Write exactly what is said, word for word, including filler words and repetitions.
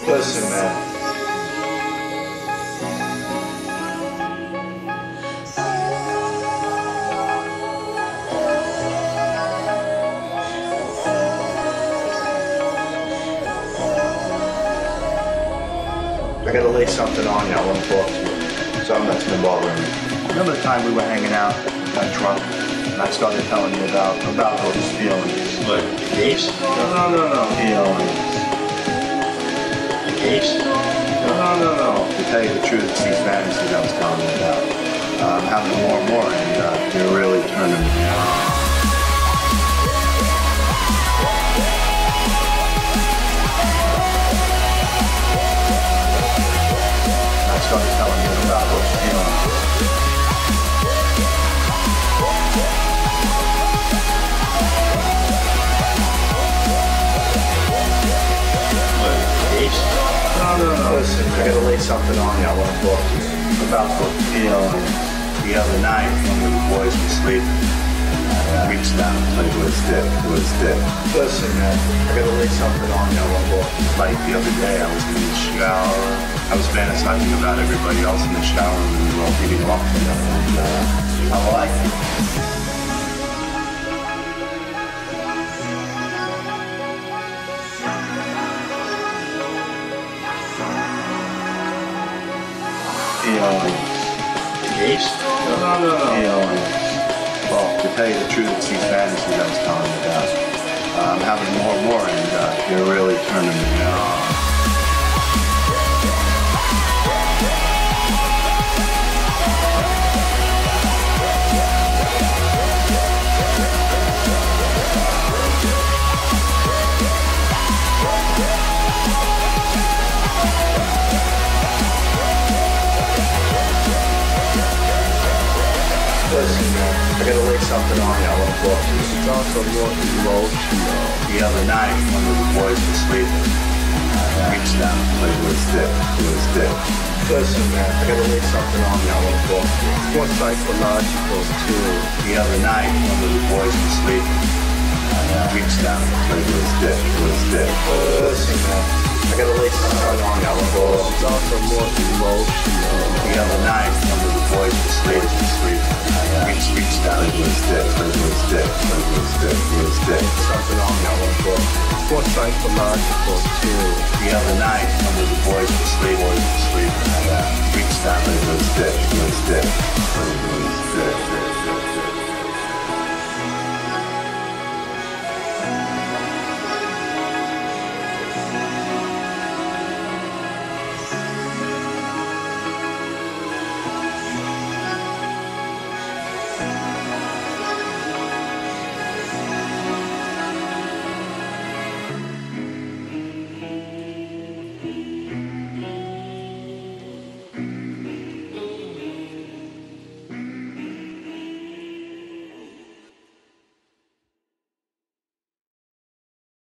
Listen, man. I gotta lay something on you. I want to talk to you. Something that's been bothering me. Remember the time we were hanging out, got drunk, and I started telling you about about those feelings. What? Games? No, no, no, no. Feelings. Games? No, no, no, no. To tell you the truth, it's these fantasies I was telling you about. Uh, I'm having more and more, and uh, they're really turning me on. I started telling you about those feelings. What? Games? No, no, no. Listen, I gotta lay something on you. I want to talk to you about those feelings. The other night, when the boys were sleeping, I reached down and played with his dick, with his dick. Listen, man, I gotta lay something on you. I want to talk to you. Like the other day, I was in the shower. I was fantasizing about everybody else in the shower, and we were all beating off together. And uh, I like it. Feelings. Games? No, no, no, no. Feelings. Well, to tell you the truth, it's these fantasies I was telling you about. Uh, I'm having more and more, and uh, you're really turning me on. Listen, man, I gotta lay something on you. I want to talk to you. It's also more emotional. The other night, when the boys were sleeping, I reached down and played with his dick, with his dick. Listen, man, I gotta lay something on you. I want to talk to you. It's more psychological, too. The other night, when the boys were sleeping, I reached down and played with his dick, with his dick. Listen, man, I gotta lay something on you. I want to talk to you. It's also more emotional. The other night, when the boys were sleeping, sleeping. Reach, reach down into his dick, into his dick, into his dick, into his dick. Something on me, I want to talk. It's more psychological, too. The other night, when the boys were sleeping, boys were sleeping, I uh, reached down into his dick, into his dick, into his dick.